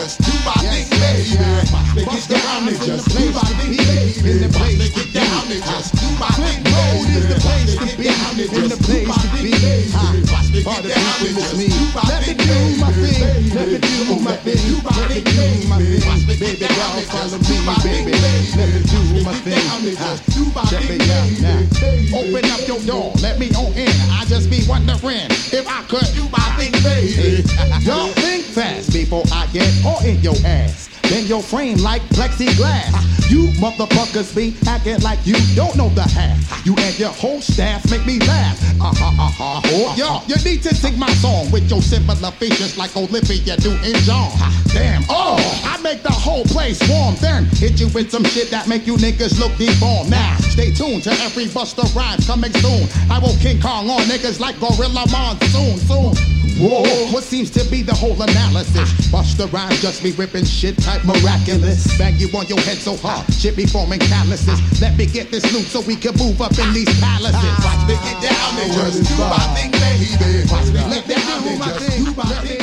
just do my thing, baby. Bust down and just do my thing, baby. In the place to get down and just do my thing, baby. Is the place to be, in the place to be. Part of people is me. Let me do my thing, let me do my thing, let me do my thing. Baby girl, follow me, baby. Let me do my thing. Check me out now. Open up your door, let me on in. I just be wondering if I could do my thing, baby. Y'all think fast before I get all in your ass. Then your frame like plexiglass. You motherfuckers be acting like you don't know the half. You and your whole staff make me laugh. Oh, yo, you need to sing my song with your similar features like Olivia Newton-John. Damn, oh, I make the whole place warm. Then hit you with some shit that make you niggas look deformed. Now, stay tuned to every Busta Rhymes coming soon. I will King Kong on niggas like Gorilla Monsoon. Soon. Whoa, what seems to be the whole analysis? Busta Rhymes just be ripping shit type miraculous. Bang you on your head so hard, shit be forming calluses. Let me get this loot so we can move up in these palaces. Watch me get down and just do my thing, baby. Watch me get down and just do my thing.